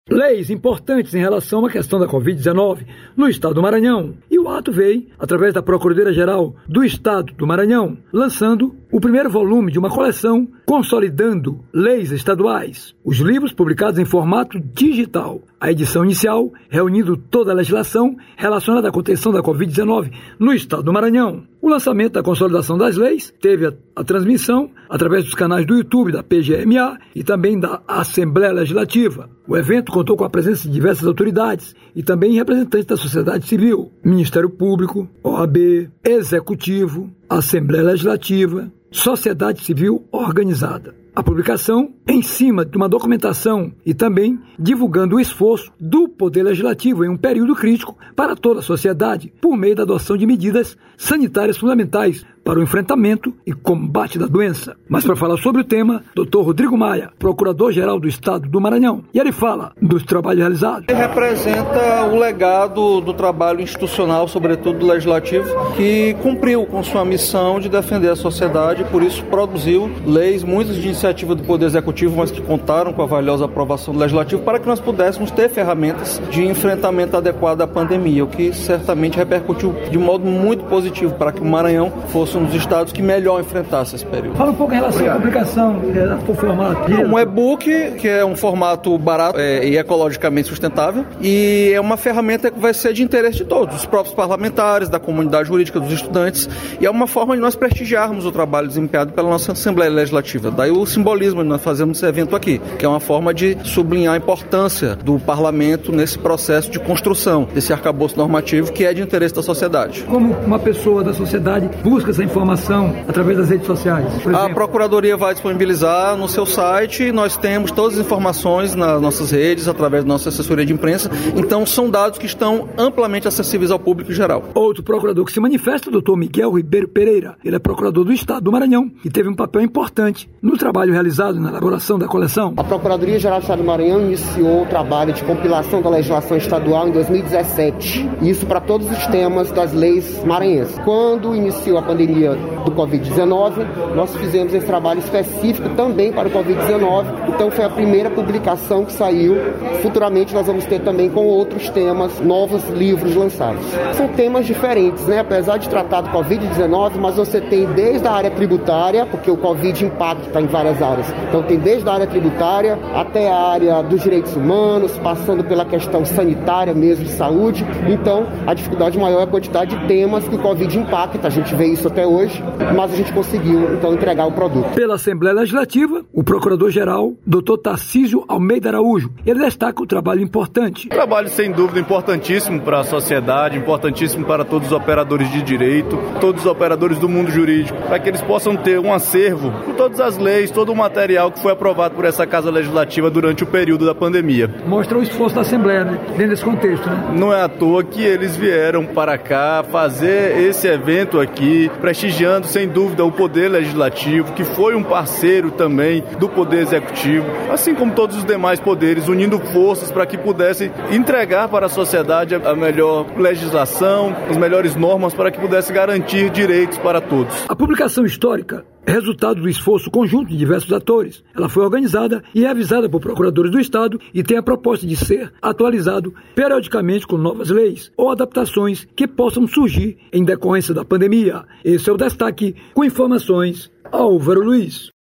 leis importantes em relação à questão da Covid-19 no estado do Maranhão. E o ato veio através da Procuradoria-Geral do Estado do Maranhão, lançando o primeiro volume de uma coleção consolidando leis estaduais. Os livros publicados em formato digital. A edição inicial reunindo toda a legislação relacionada à contenção da Covid-19 no estado do Maranhão. O lançamento da consolidação das leis teve a transmissão através dos canais do YouTube da PGMA e também da Assembleia Legislativa. O evento contou com a presença de diversas autoridades e também representantes da sociedade civil, Ministério Público, OAB, Executivo, Assembleia Legislativa, sociedade civil organizada. A publicação em cima de uma documentação e também divulgando o esforço do Poder Legislativo em um período crítico para toda a sociedade por meio da adoção de medidas sanitárias fundamentais para o enfrentamento e combate da doença. Mas para falar sobre o tema, Dr. Rodrigo Maia, Procurador-Geral do Estado do Maranhão, e ele fala dos trabalhos realizados. Ele representa o legado do trabalho institucional, sobretudo do Legislativo, que cumpriu com sua missão de defender a sociedade e por isso produziu leis, muitas de iniciativa do Poder Executivo, mas que contaram com a valiosa aprovação do Legislativo para que nós pudéssemos ter ferramentas de enfrentamento adequado à pandemia, o que certamente repercutiu de modo muito positivo para que o Maranhão fosse um dos estados que melhor enfrentasse esse período. Fala um pouco em relação à publicação, o formato. Um e-book, que é um formato barato e ecologicamente sustentável, e é uma ferramenta que vai ser de interesse de todos, dos próprios parlamentares, da comunidade jurídica, dos estudantes, e é uma forma de nós prestigiarmos o trabalho desempenhado pela nossa Assembleia Legislativa. Daí o simbolismo de nós fazemos esse evento aqui, que é uma forma de sublinhar a importância do parlamento nesse processo de construção desse arcabouço normativo que é de interesse da sociedade. Como uma pessoa da sociedade busca essa informação através das redes sociais? A Procuradoria vai disponibilizar no seu site, nós temos todas as informações nas nossas redes, através da nossa assessoria de imprensa, então são dados que estão amplamente acessíveis ao público geral. Outro procurador que se manifesta é o Dr. Miguel Ribeiro Pereira. Ele é procurador do Estado do Maranhão e teve um papel importante no trabalho realizado na elaboração da coleção. A Procuradoria-Geral do Estado do Maranhão iniciou o trabalho de compilação da legislação estadual em 2017. Isso para todos os temas das leis maranhenses. Quando iniciou a pandemia do Covid-19, nós fizemos esse trabalho específico também para o Covid-19. Então foi a primeira publicação que saiu. Futuramente nós vamos ter também com outros temas, novos livros lançados. São temas diferentes, né? Apesar de tratar do Covid-19, mas você tem desde a área tributária, porque o Covid impacta em várias áreas. Então tem desde a área tributária até a área dos direitos humanos, passando pela questão sanitária mesmo, de saúde. Então a dificuldade maior é a quantidade de temas que o Covid impacta. A gente vê isso até hoje, mas a gente conseguiu então entregar o produto. Pela Assembleia Legislativa, o Procurador-Geral, Dr. Tarcísio Almeida Araújo, ele destaca o trabalho importante. Trabalho sem dúvida importantíssimo para a sociedade, importantíssimo para todos os operadores de direito, todos os operadores do mundo jurídico, para que eles possam ter um acervo com todas as leis, todo o material que foi aprovado por essa Casa Legislativa durante o período da pandemia. Mostra o esforço da Assembleia, né? Dentro desse contexto, né? Não é à toa que eles vieram para cá fazer esse evento aqui, prestigiando sem dúvida o Poder Legislativo, que foi um parceiro também do Poder Executivo, assim como todos os demais poderes, unindo forças para que pudessem entregar para a sociedade a melhor legislação, as melhores normas para que pudesse garantir direitos para todos. A publicação histórica é resultado do esforço conjunto de diversos atores. Ela foi organizada e revisada por procuradores do Estado e tem a proposta de ser atualizado periodicamente com novas leis ou adaptações que possam surgir em decorrência da pandemia. Esse é o destaque com informações Álvaro Luiz.